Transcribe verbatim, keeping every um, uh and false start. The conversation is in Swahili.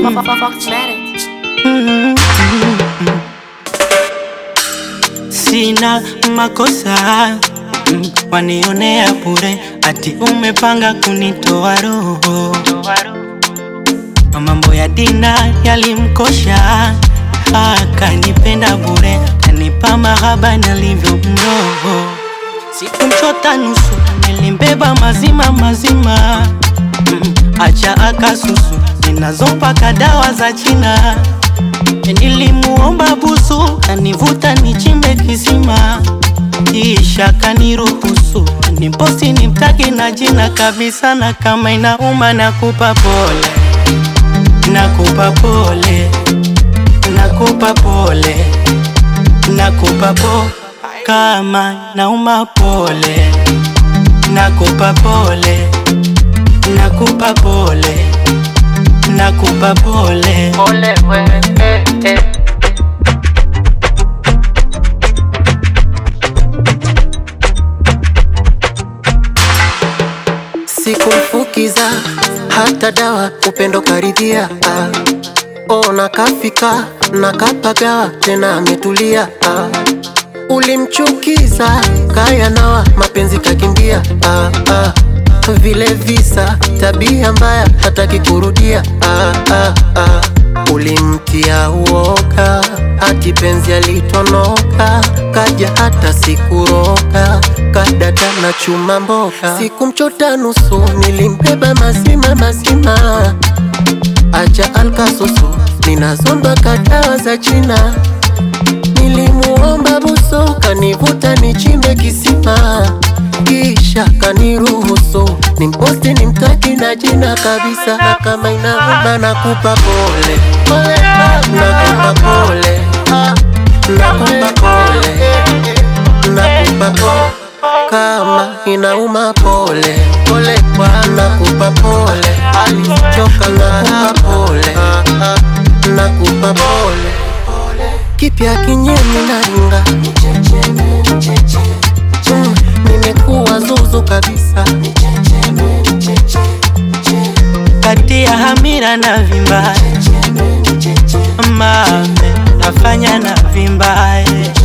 Sina makosa, wanionea bure, ati umepanga kunitoa roho. Mambo ya Dina yalimkosha, akanipenda bure, kanipa mahaba nalivyo mroho. Sikumchota nusu, nilimbeba mazima mazima. mm, Acha akasusu, ninazopaka dawa za China. Nilimuomba busu, kanivuta nichimbe kisima. Kisha kaniruhusu, niposti nimtaki na jina kabisa. Na kama inauma nakupa pole, nakupa pole, nakupa pole, nakupa po. Kama nauma pole, nakupa pole, nakupa pole, nakupa pole. Pole we, eh, eh. Sikumfukiza hata dawa, upendo karidhia. ah. Ona kafika na kapagawa, tena ametulia. ah. Ulimchukiza kaya nawa, mapenzi kakimbia. ah, ah. Vile visa, tabia mbaya, hataki kurudia. ah, ah, ah. Ulimtia uoga, ati penzi alitonoka, kaja hata sikuroka, kadata na chuma mboka. Sikumchota nusu, nilimbeba mazima mazima. Acha alkasusu, ninazomba kadawa za China. Nilimuomba buso, kanivuta nichimbe kisima. Kisha kaniruhusu, nimposti nimtaki na jina kabisa. Na kama inauma nakupa pole, nakupa pole, nakupa pole, nakupa pole. Kama inauma pole, pole kwa nakupa pole. Alichoka nakupa pole, nakupa pole. Kipya kinyemi naringa, mm, nimekuwa zuzu kabisa. Kati ya hamira na vimba, mame nafanya na vimba.